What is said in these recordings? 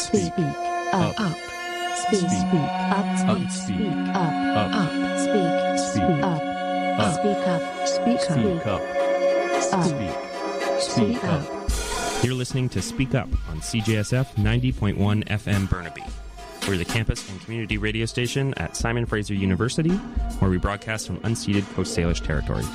Speak up. Speak up. Speak up. Speak up. Speak up. You're listening to Speak Up on CJSF 90.1 FM Burnaby. We're the campus and community radio station at Simon Fraser University, where we broadcast from unceded Coast Salish territories.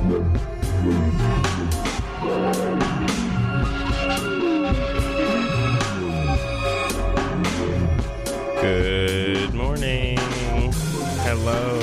Good morning. Hello.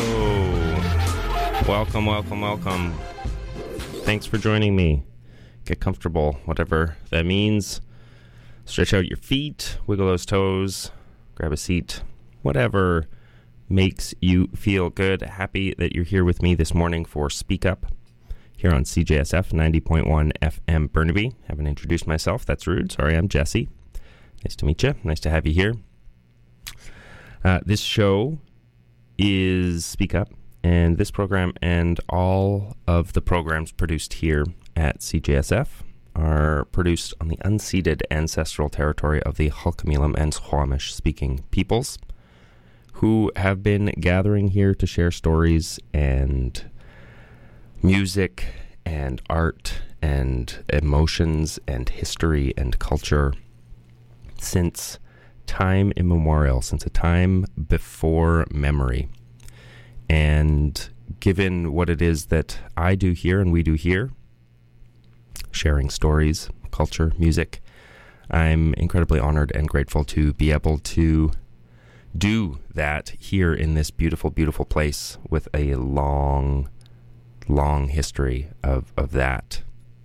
Welcome. Thanks for joining me. Get comfortable, whatever that means. Stretch out your feet, wiggle those toes, grab a seat, whatever makes you feel good. Happy that you're here with me this morning for Speak Up here on CJSF 90.1 FM Burnaby. Haven't introduced myself. That's rude. Sorry, I'm Jesse. Nice to meet you. Nice to have you here. This show is Speak Up, and this program and all of the programs produced here at CJSF are produced on the unceded ancestral territory of the Halkamilam and Squamish-speaking peoples, who have been gathering here to share stories and music and art and emotions and history and culture since time immemorial, since a time before memory. And given what it is that I do here and we do here, sharing stories, culture, music, I'm incredibly honored and grateful to be able to do that here in this beautiful, beautiful place with a long history of that.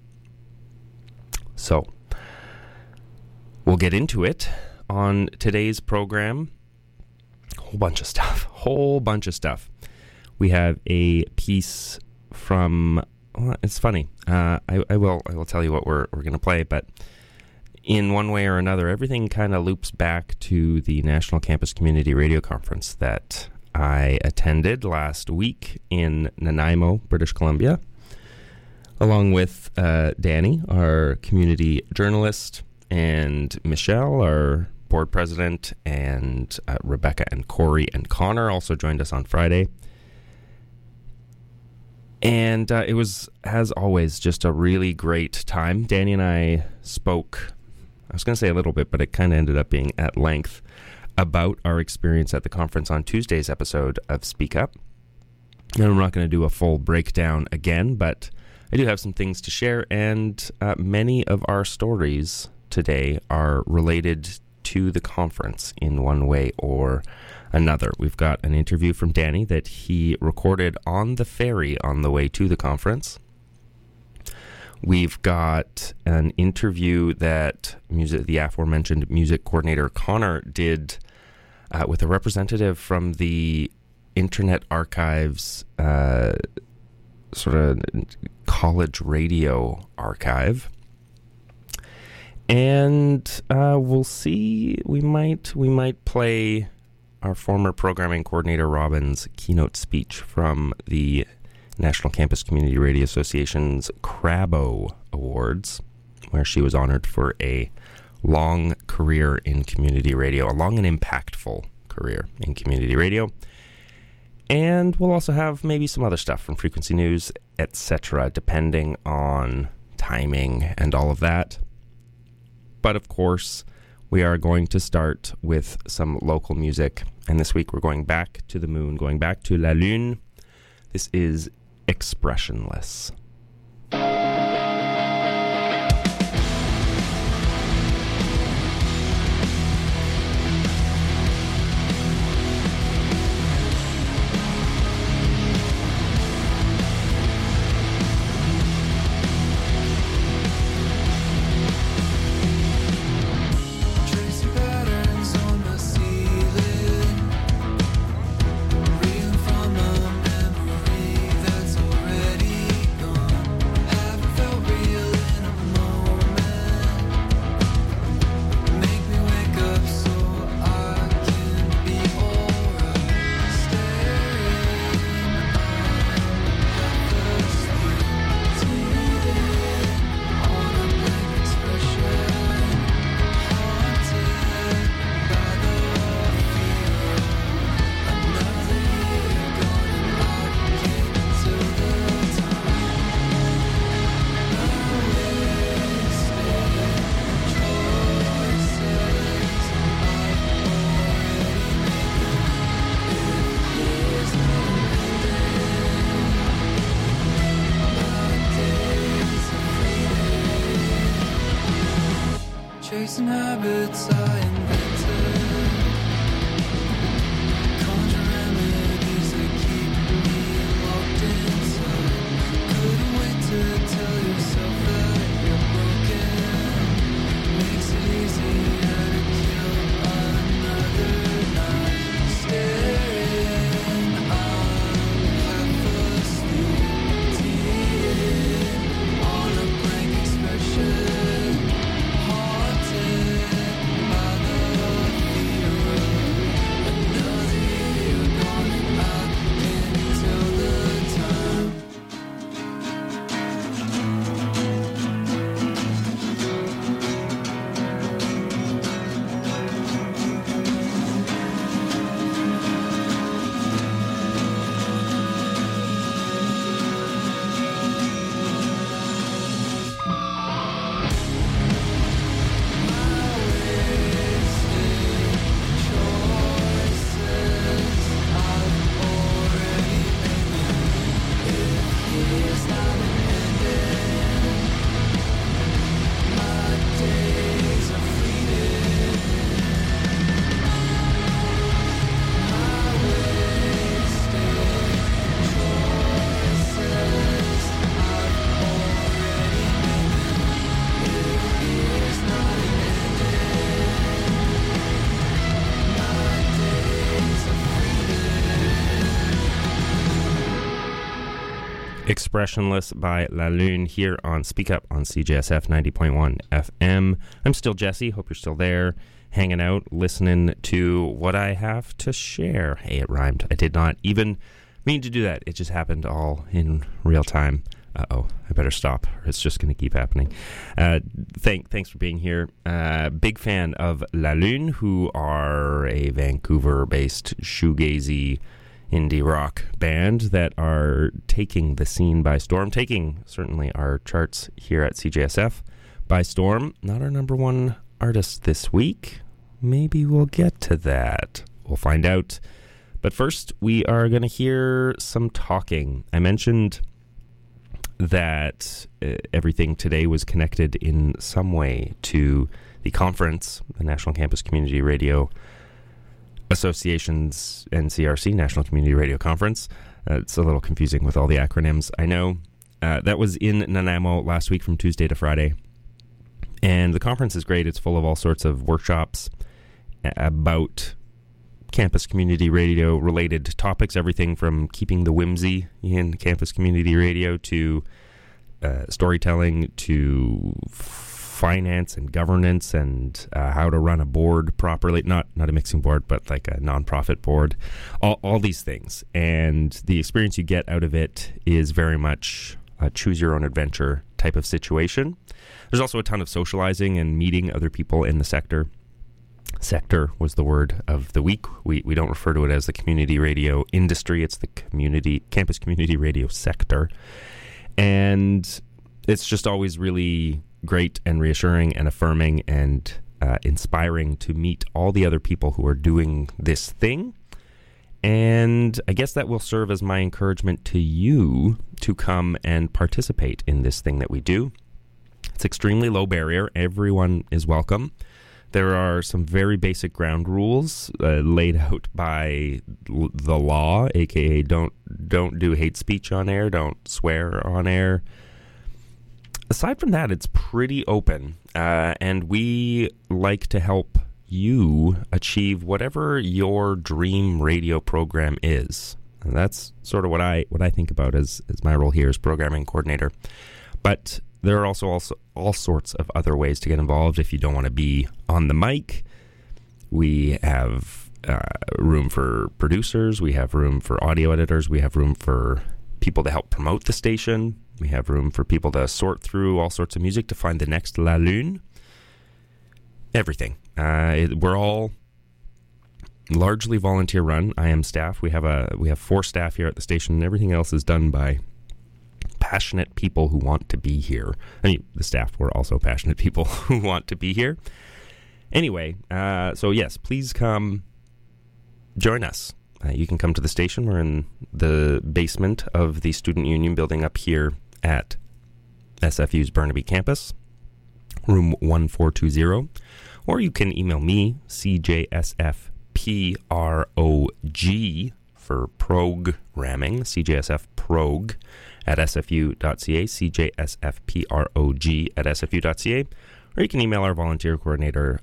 So, we'll get into it. On today's program, whole bunch of stuff. We have a piece from, well, it's funny. I will tell you what we're going to play, but in one way or another, everything kind of loops back to the National Campus Community Radio Conference that I attended last week in Nanaimo, British Columbia, along with Danny, our community journalist, and Michelle, our board president, and Rebecca and Corey and Connor also joined us on Friday. And it was, as always, just a really great time. Danny and I spoke, I was going to say a little bit, but it kind of ended up being at length about our experience at the conference on Tuesday's episode of Speak Up. And I'm not going to do a full breakdown again, but I do have some things to share, and many of our stories today are related to the conference in one way or another. We've got an interview from Danny that he recorded on the ferry on the way to the conference. We've got an interview that the aforementioned music coordinator Connor did with a representative from the Internet Archive's sort of college radio archive. And we'll see, we might play our former programming coordinator Robin's keynote speech from the National Campus Community Radio Association's Crabbo Awards, where she was honored for a long career in community radio, a long and impactful career in community radio. And we'll also have maybe some other stuff from Frequency News, etc., depending on timing and all of that. But of course, we are going to start with some local music. And this week we're going back to the moon, going back to La Lune. This is Expressionless. From a memory that's already gone. and habits I invented. Conjure remedies that keep me locked inside. Couldn't wait to tell yourself that you're broken. Makes it easier to kill another night. Staring, I'm half asleep. Teeing on a blank expression. Haunted by the fear of another year gone, and I can't tell the time. Expressionless by La Lune here on Speak Up on CJSF 90.1 FM. I'm still Jesse. Hope you're still there, hanging out, listening to what I have to share. Hey, it rhymed. I did not even mean to do that. It just happened all in real time. Uh-oh, I better stop, or it's just going to keep happening. Thanks for being here. Big fan of La Lune, who are a Vancouver-based shoegazy indie rock band that are taking the scene by storm, taking certainly our charts here at CJSF by storm. Not our number one artist this week. Maybe we'll get to that. We'll find out. But first, we are going to hear some talking. I mentioned that everything today was connected in some way to the conference, the National Campus Community Radio Association's NCRC, National Community Radio Conference. It's a little confusing with all the acronyms, I know. That was in Nanaimo last week from Tuesday to Friday. And the conference is great. It's full of all sorts of workshops about campus community radio related topics, everything from keeping the whimsy in campus community radio to storytelling to finance and governance and how to run a board properly, not a mixing board, but like a nonprofit board, all these things. And the experience you get out of it is very much a choose your own adventure type of situation. There's also a ton of socializing and meeting other people in the sector. Sector was the word of the week. We don't refer to it as the community radio industry. It's the campus community radio sector. And it's just always really great and reassuring and affirming and inspiring to meet all the other people who are doing this thing. And I guess that will serve as my encouragement to you to come and participate in this thing that we do. It's extremely low barrier. Everyone is welcome. There are some very basic ground rules laid out by the law, aka don't do hate speech on air, don't swear on air. Aside from that, it's pretty open, and we like to help you achieve whatever your dream radio program is. And that's sort of what I think about as my role here as programming coordinator. But there are also all sorts of other ways to get involved if you don't want to be on the mic. We have room for producers. We have room for audio editors. We have room for people to help promote the station. We have room for people to sort through all sorts of music to find the next La Lune. Everything. We're all largely volunteer run. I am staff. We have 4 staff here at the station, and everything else is done by passionate people who want to be here. I mean, the staff were also passionate people who want to be here. Anyway, so yes, please come join us. You can come to the station. We're in the basement of the Student Union building up here at SFU's Burnaby campus, room 1420. Or you can email me, CJSFPROG for programming, CJSFprog at sfu.ca, CJSFPROG at sfu.ca. Or you can email our volunteer coordinator,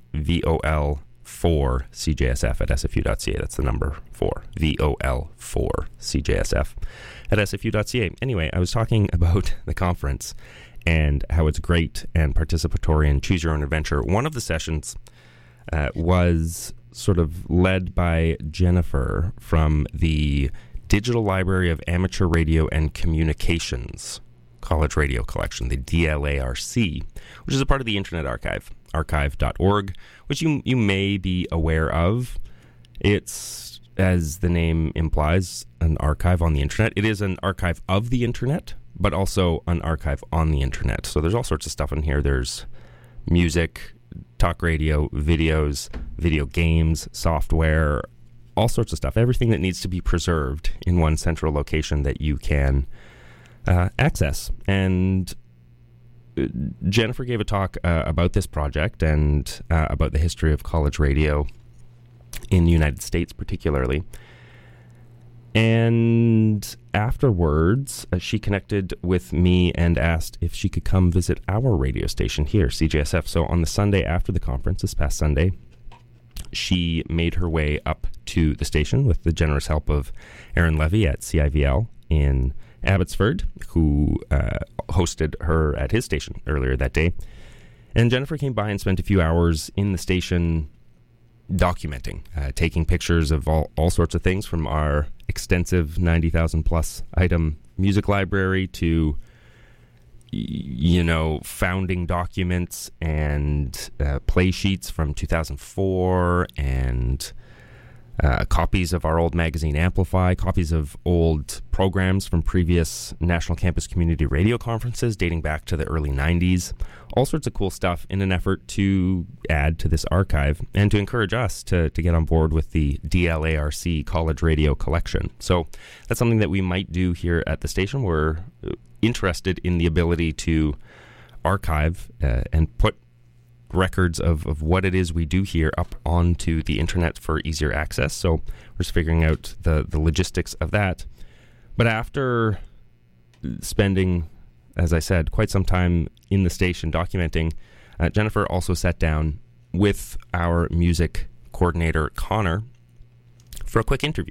VOL4CJSF at sfu.ca. That's the number 4, VOL4CJSF at sfu.ca. Anyway, I was talking about the conference and how it's great and participatory and choose your own adventure. One of the sessions was sort of led by Jennifer from the Digital Library of Amateur Radio and Communications College Radio Collection, the DLARC, which is a part of the Internet Archive, archive.org, which you may be aware of. It's, as the name implies, an archive on the Internet. It is an archive of the Internet, but also an archive on the Internet. So there's all sorts of stuff in here. There's music, talk radio, videos, video games, software, all sorts of stuff. Everything that needs to be preserved in one central location that you can access. And Jennifer gave a talk about this project and about the history of college radio in the United States particularly. And afterwards, she connected with me and asked if she could come visit our radio station here, CJSF. So on the Sunday after the conference, this past Sunday, she made her way up to the station with the generous help of Aaron Levy at CIVL in Abbotsford, who hosted her at his station earlier that day. And Jennifer came by and spent a few hours in the station documenting, taking pictures of all sorts of things, from our extensive 90,000 plus item music library to, founding documents and play sheets from 2004 and copies of our old magazine Amplify, copies of old programs from previous National Campus Community Radio conferences dating back to the early 90s. All sorts of cool stuff in an effort to add to this archive and to encourage us to get on board with the DLARC College Radio Collection. So that's something that we might do here at the station. We're interested in the ability to archive and put records of what it is we do here up onto the internet for easier access. So we're just figuring out the logistics of that. But after spending, as I said, quite some time in the station documenting, Jennifer also sat down with our music coordinator, Connor, for a quick interview.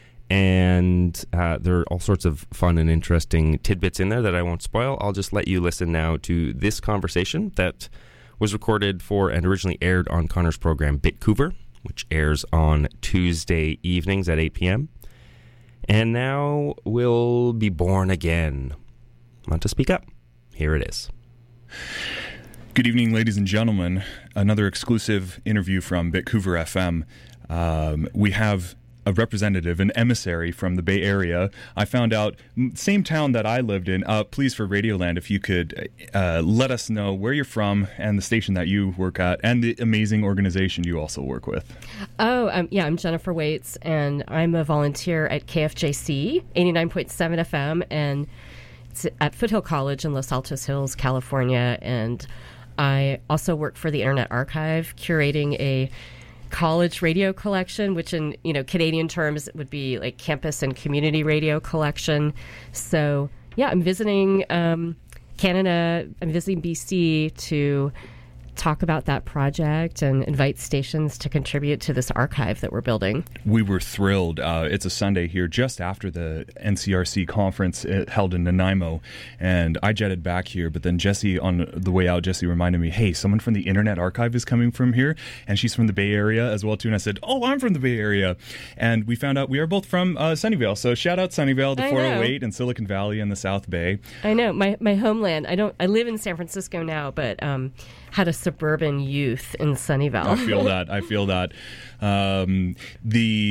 And there are all sorts of fun and interesting tidbits in there that I won't spoil. I'll just let you listen now to this conversation that was recorded for and originally aired on Connor's program Bitcouver, which airs on Tuesday evenings at 8 p.m. And now will be born again. Want to speak up? Here it is. Good evening, ladies and gentlemen. Another exclusive interview from Bitcouver FM. We have a representative, an emissary from the Bay Area. I found out, same town that I lived in. Please, for Radioland, if you could let us know where you're from and the station that you work at and the amazing organization you also work with. I'm Jennifer Waits, and I'm a volunteer at KFJC 89.7 FM, and it's at Foothill College in Los Altos Hills, California. And I also work for the Internet Archive, curating a college radio collection, which in Canadian terms would be like campus and community radio collection. So I'm visiting Canada. I'm visiting BC to talk about that project and invite stations to contribute to this archive that we're building. We were thrilled. It's a Sunday here just after the NCRC conference held in Nanaimo, and I jetted back here, but then Jessie, on the way out, Jessie reminded me, hey, someone from the Internet Archive is coming from here, and she's from the Bay Area as well too, and I said, oh, I'm from the Bay Area, and we found out we are both from Sunnyvale, so shout out Sunnyvale, the 408 and Silicon Valley and the South Bay. I know, my homeland. I live in San Francisco now, but had a suburban youth in Sunnyvale. I feel that.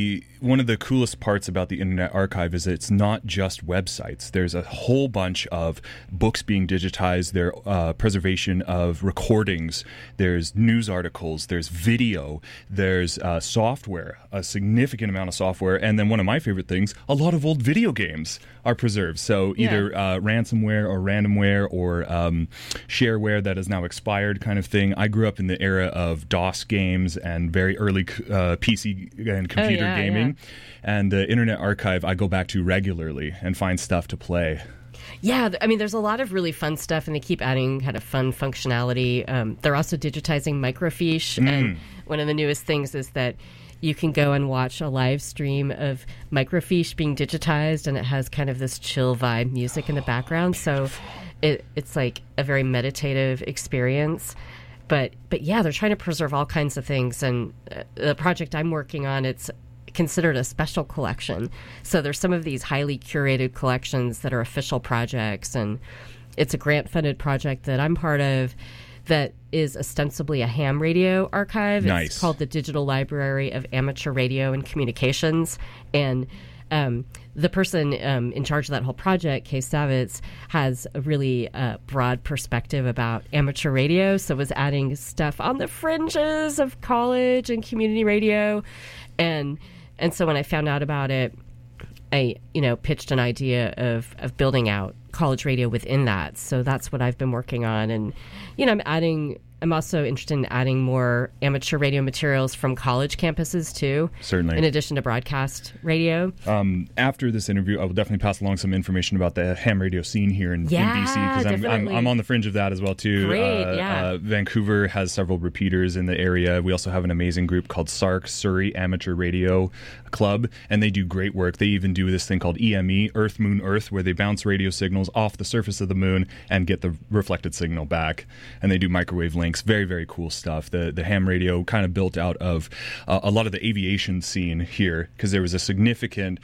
one of the coolest parts about the Internet Archive is it's not just websites. There's a whole bunch of books being digitized, there preservation of recordings, there's news articles, there's video, there's software, a significant amount of software, and then one of my favorite things, a lot of old video games are preserved. So either ransomware or randomware or shareware that is now expired kind of thing. I grew up in the era of DOS games and very early PC and computer gaming. And the Internet Archive I go back to regularly and find stuff to play. Yeah, I mean, there's a lot of really fun stuff, and they keep adding kind of fun functionality. They're also digitizing microfiche, and one of the newest things is that you can go and watch a live stream of microfiche being digitized, and it has kind of this chill vibe music in the background, so it's like a very meditative experience. But yeah, they're trying to preserve all kinds of things, and the project I'm working on, it's considered a special collection. So there's some of these highly curated collections that are official projects, and it's a grant-funded project that I'm part of that is ostensibly a ham radio archive. Nice. It's called the Digital Library of Amateur Radio and Communications, and the person in charge of that whole project, Kay Savitz, has a really broad perspective about amateur radio, so was adding stuff on the fringes of college and community radio. And so when I found out about it, I pitched an idea of building out college radio within that. So that's what I've been working on. And, I'm also interested in adding more amateur radio materials from college campuses, too. Certainly. In addition to broadcast radio. After this interview, I will definitely pass along some information about the ham radio scene here in BC, because I'm on the fringe of that as well, too. Great, yeah. Vancouver has several repeaters in the area. We also have an amazing group called SARC, Surrey Amateur Radio Club, and they do great work. They even do this thing called EME, Earth, Moon, Earth, where they bounce radio signals off the surface of the moon and get the reflected signal back. And they do microwave links. Very, very cool stuff. The ham radio kind of built out of a lot of the aviation scene here, because there was a significant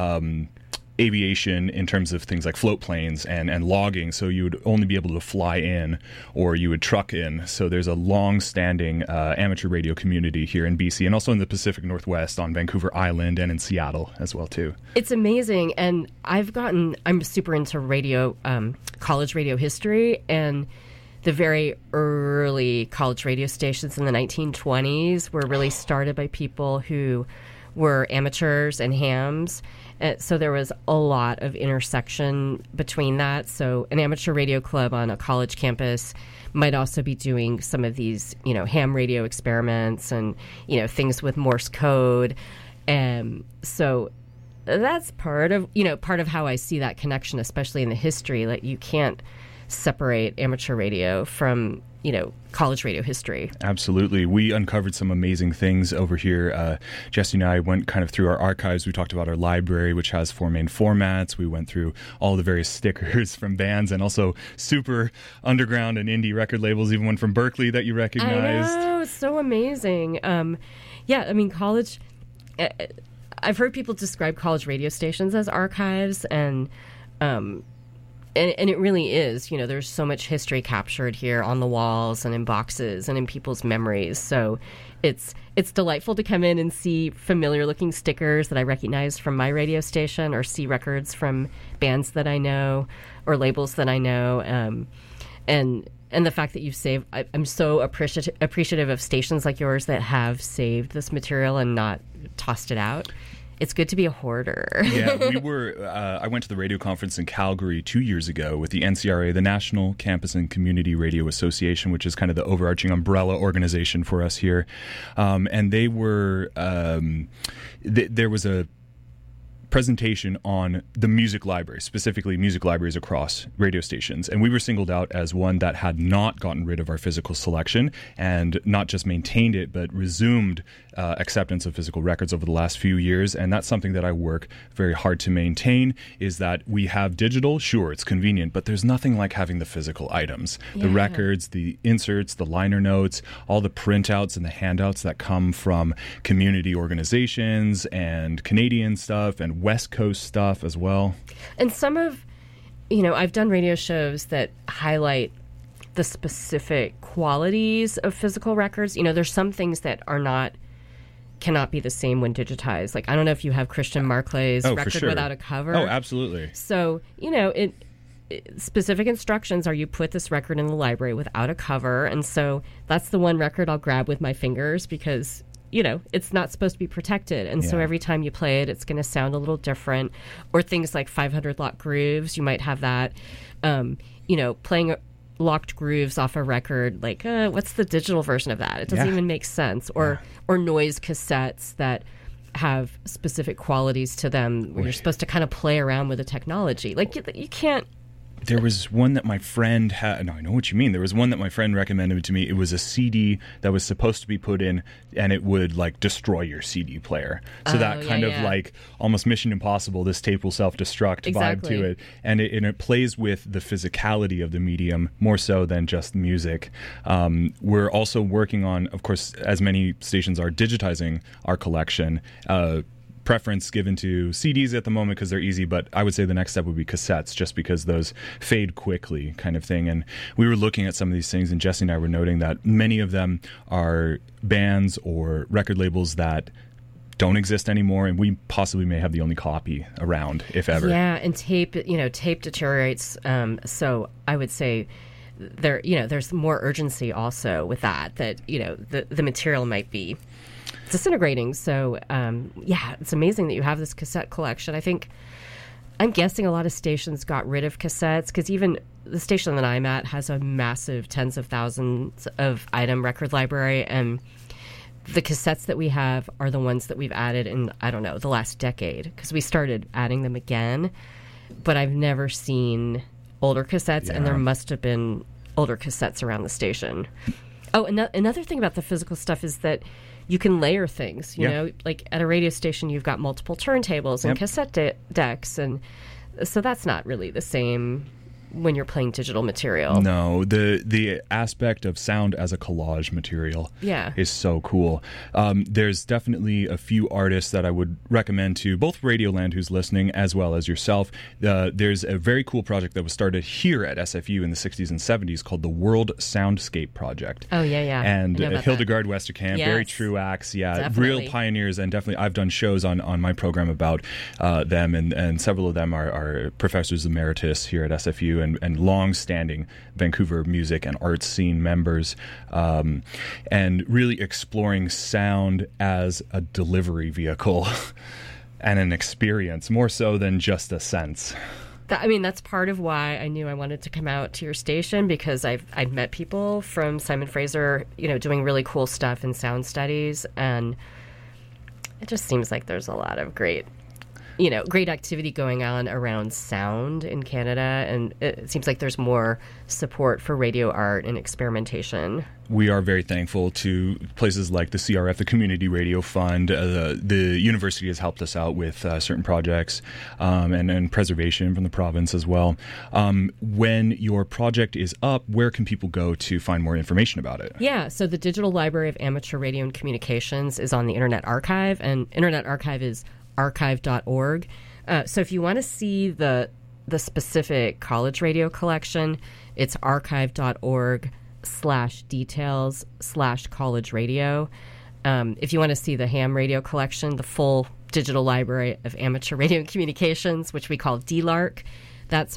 aviation in terms of things like float planes and logging, so you would only be able to fly in or you would truck in. So there's a long-standing amateur radio community here in BC, and also in the Pacific Northwest on Vancouver Island and in Seattle as well too. It's amazing, and I'm super into radio, college radio history, and the very early college radio stations in the 1920s were really started by people who were amateurs and hams. So there was a lot of intersection between that. So an amateur radio club on a college campus might also be doing some of these, ham radio experiments and, things with Morse code. So that's part of how I see that connection, especially in the history, that you can't separate amateur radio from college radio history. Absolutely. We uncovered some amazing things over here. Jesse and I went kind of through our archives. We talked about our library, which has 4 main formats. We went through all the various stickers from bands and also super underground and indie record labels, even one from Berkeley that you recognized. I know, it's so amazing. College... I've heard people describe college radio stations as archives, and it really is. There's so much history captured here on the walls and in boxes and in people's memories. So it's delightful to come in and see familiar-looking stickers that I recognize from my radio station, or see records from bands that I know or labels that I know. And the fact that you've saved, I'm so appreciative of stations like yours that have saved this material and not tossed it out. It's good to be a hoarder. Yeah, I went to the radio conference in Calgary 2 years ago with the NCRA, the National Campus and Community Radio Association, which is kind of the overarching umbrella organization for us here. And they were, there was a presentation on the music library, specifically music libraries across radio stations. And we were singled out as one that had not gotten rid of our physical selection and not just maintained it, but resumed acceptance of physical records over the last few years. And that's something that I work very hard to maintain, is that we have digital, sure, it's convenient, but there's nothing like having the physical items, the records, the inserts, the liner notes, all the printouts and the handouts that come from community organizations and Canadian stuff and West Coast stuff as well. And some of, I've done radio shows that highlight the specific qualities of physical records. There's some things that are not cannot be the same when digitized. Like, I don't know if you have Christian Marclay's for record sure. without a cover. Oh, absolutely. So, specific instructions are you put this record in the library without a cover. And so that's the one record I'll grab with my fingers because, it's not supposed to be protected. And so Yeah. every time you play it, it's going to sound a little different. Or things like 500 locked grooves, you might have that. Playing locked grooves off a record, like, what's the digital version of that? It doesn't Yeah. even make sense. Or noise cassettes that have specific qualities to them where you're supposed to kind of play around with the technology. Like, you can't. There was one that my friend had. No, I know what you mean. There was one that my friend recommended to me. It was a CD that was supposed to be put in, and it would like destroy your CD player. So that kind of like almost Mission Impossible. This tape will self-destruct Exactly. vibe to it, and it plays with the physicality of the medium more so than just music. We're also working on, of course, as many stations are digitizing our collection. Preference given to CDs at the moment because they're easy, but I would say the next step would be cassettes just because those fade quickly kind of thing. And we were looking at some of these things, and Jesse and I were noting that many of them are bands or record labels that don't exist anymore, and we possibly may have the only copy around, if ever. Yeah, and tape deteriorates. So I would say there's more urgency also with that the material might be disintegrating. So it's amazing that you have this cassette collection. I'm guessing a lot of stations got rid of cassettes because even the station that I'm at has a massive tens of thousands of item record library, and the cassettes that we have are the ones that we've added in, I don't know, the last decade because we started adding them again, but I've never seen older cassettes, and there must have been older cassettes around the station. Oh, another thing about the physical stuff is that you can layer things, you know, like at a radio station, you've got multiple turntables and cassette decks. And so that's not really the same when you're playing digital material. No, the aspect of sound as a collage material is so cool. There's definitely a few artists that I would recommend to both Radioland who's listening as well as yourself. There's a very cool project that was started here at SFU in the 60s and 70s called the World Soundscape Project. Oh, yeah. And Hildegard Westerkamp, Yes. Barry Truax, Definitely. real pioneers, and definitely I've done shows on my program about them, and several of them are professors emeritus here at SFU and long-standing Vancouver music and arts scene members, and really exploring sound as a delivery vehicle and an experience, more so than just a sense. That's part of why I knew I wanted to come out to your station, because I'd met people from Simon Fraser, doing really cool stuff in sound studies, and it just seems like there's a lot of great activity going on around sound in Canada, and it seems like there's more support for radio art and experimentation. We are very thankful to places like the CRF, the Community Radio Fund. The university has helped us out with certain projects and preservation from the province as well. When your project is up, where can people go to find more information about it? Yeah, so the Digital Library of Amateur Radio and Communications is on the Internet Archive, and Internet Archive is archive.org. So if you want to see the specific college radio collection, it's archive.org/details/college radio. If you want to see the ham radio collection, the full Digital Library of Amateur Radio and Communications, which we call DLARC, that's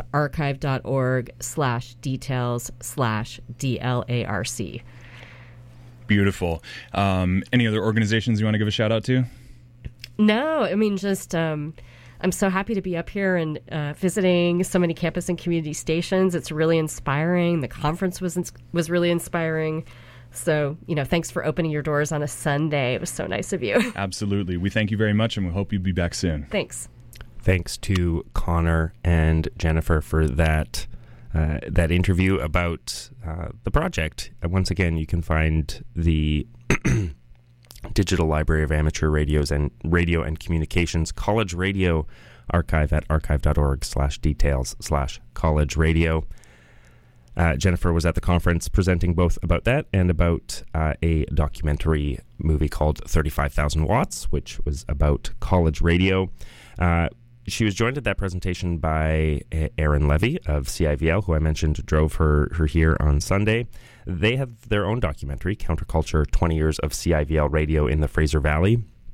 archive.org/details/DLARC. Beautiful. Any other organizations you want to give a shout out to? No, just I'm so happy to be up here and visiting so many campus and community stations. It's really inspiring. The conference was really inspiring. So, thanks for opening your doors on a Sunday. It was so nice of you. Absolutely. We thank you very much, and we hope you'll be back soon. Thanks. Thanks to Connor and Jennifer for that interview about the project. Once again, you can find the Digital Library of Amateur Radio and Communications College Radio Archive at archive.org/details/college radio. Jennifer was at the conference presenting both about that and about a documentary movie called 35,000 Watts, which was about college radio. She was joined at that presentation by Erin Levy of CIVL, who I mentioned drove her here on Sunday. They have their own documentary, Counterculture, 20 Years of CIVL Radio in the Fraser Valley.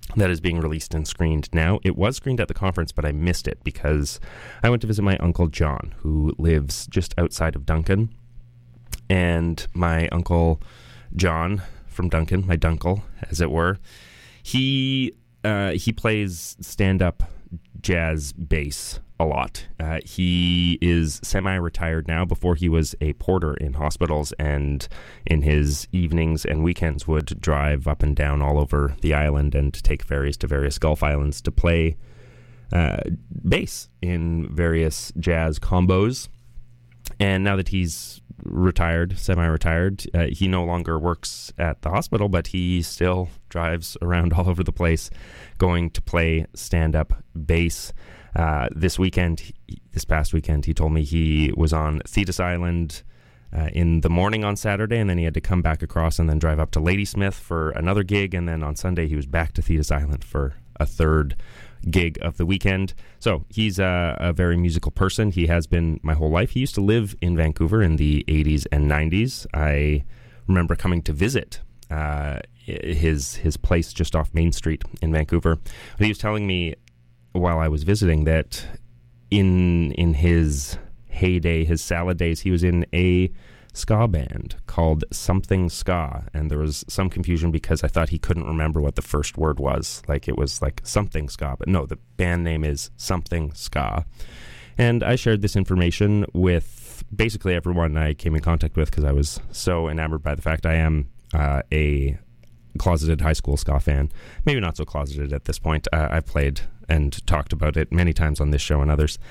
that is being released and screened now. It was screened at the conference, but I missed it because I went to visit my Uncle John, who lives just outside of Duncan. And my Uncle John from Duncan, my dunkle, as it were, he plays stand-up jazz bass a lot. He is semi-retired now. Before, he was a porter in hospitals, and in his evenings and weekends would drive up and down all over the island and take ferries to various Gulf islands to play bass in various jazz combos. And now that he's retired, semi-retired, he no longer works at the hospital, but he still drives around all over the place going to play stand-up bass. This past weekend, he told me he was on Thetis Island in the morning on Saturday, and then he had to come back across and then drive up to Ladysmith for another gig, and then on Sunday he was back to Thetis Island for a third gig of the weekend. So he's a very musical person. He has been my whole life. He used to live in Vancouver in the 80s and 90s. I remember coming to visit his place just off Main Street in Vancouver. But he was telling me while I was visiting that in his heyday, his salad days, he was in a ska band called Something Ska, and there was some confusion because I thought he couldn't remember what the first word was. Like, it was like Something Ska, but no, the band name is Something Ska. And I shared this information with basically everyone I came in contact with because I was so enamored by the fact I am a closeted high school ska fan. Maybe not so closeted at this point. I've played and talked about it many times on this show and others.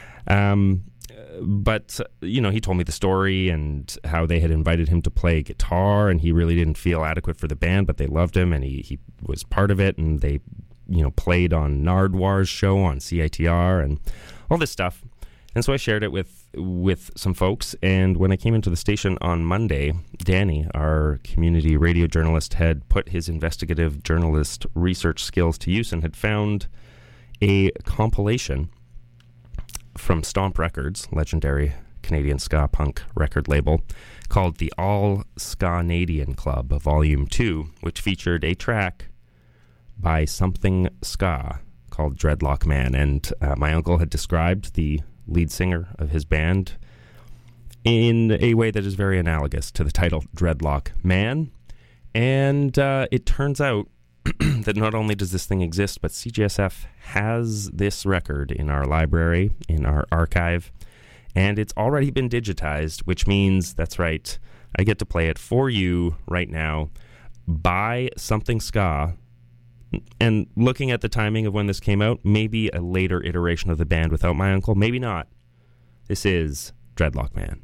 But, you know, he told me the story and how they had invited him to play guitar, and he really didn't feel adequate for the band, but they loved him, and he was part of it, and they, you know, played on Nardwar's show on CITR and all this stuff. And so I shared it with some folks, and when I came into the station on Monday, Danny, our community radio journalist, had put his investigative journalist research skills to use and had found a compilation from Stomp Records, legendary Canadian ska punk record label, called the All Ska-Nadian Club, Volume 2, which featured a track by Something Ska called Dreadlock Man. And my uncle had described the lead singer of his band in a way that is very analogous to the title Dreadlock Man. And it turns out that not only does this thing exist, but CJSF has this record in our library, in our archive, and it's already been digitized, which means, that's right, I get to play it for you right now by Something Ska. And looking at the timing of when this came out, maybe a later iteration of the band without my uncle, maybe not. This is Dreadlock Man.